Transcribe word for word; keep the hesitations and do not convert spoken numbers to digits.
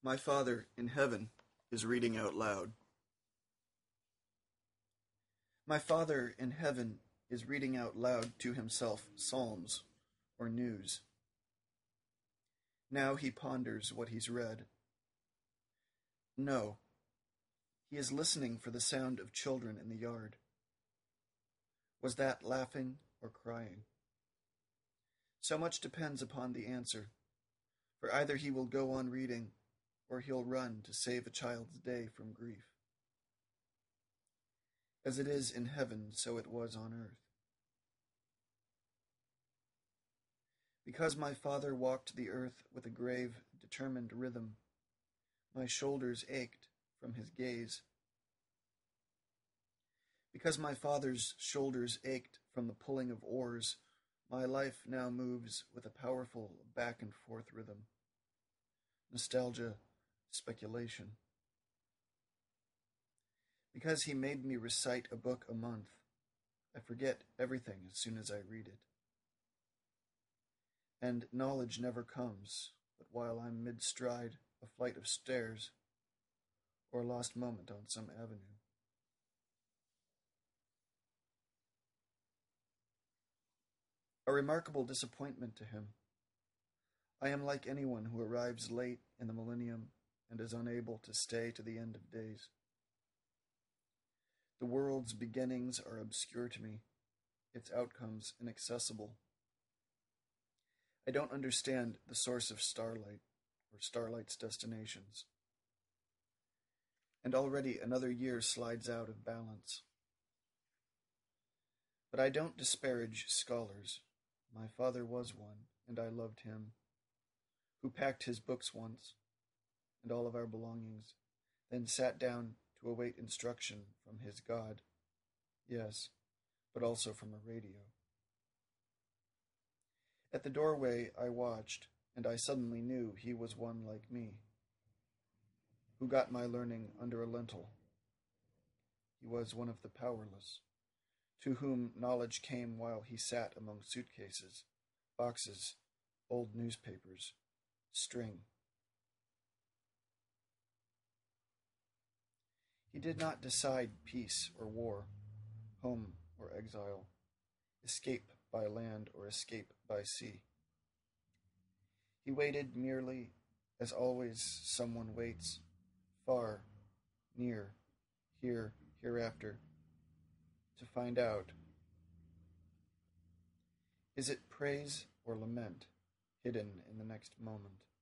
My Father in heaven is reading out loud. My Father in heaven is reading out loud to himself psalms or news. Now he ponders what he's read. No, he is listening for the sound of children in the yard. Was that laughing or crying? So much depends upon the answer, for either he will go on reading or he'll run to save a child's day from grief. As it is in heaven, so it was on earth. Because my father walked the earth with a grave, determined rhythm, my shoulders ached from his gaze. Because my father's shoulders ached from the pulling of oars, my life now moves with a powerful back and forth rhythm. Nostalgia, speculation. Because he made me recite a book a month, I forget everything as soon as I read it. And knowledge never comes, but while I'm mid-stride a flight of stairs, or a lost moment on some avenue. A remarkable disappointment to him. I am like anyone who arrives late in the millennium and is unable to stay to the end of days. The world's beginnings are obscure to me, its outcomes inaccessible. I don't understand the source of starlight or starlight's destinations. And already another year slides out of balance. But I don't disparage scholars. My father was one, and I loved him, who packed his books once, and all of our belongings, then sat down to await instruction from his God. Yes, but also from a radio. At the doorway I watched, and I suddenly knew he was one like me, who got my learning under a lintel. He was one of the powerless, to whom knowledge came while he sat among suitcases, boxes, old newspapers, string. He did not decide peace or war, home or exile, escape by land or escape by sea. He waited merely, as always someone waits, far, near, here, hereafter, to find out. Is it praise or lament hidden in the next moment?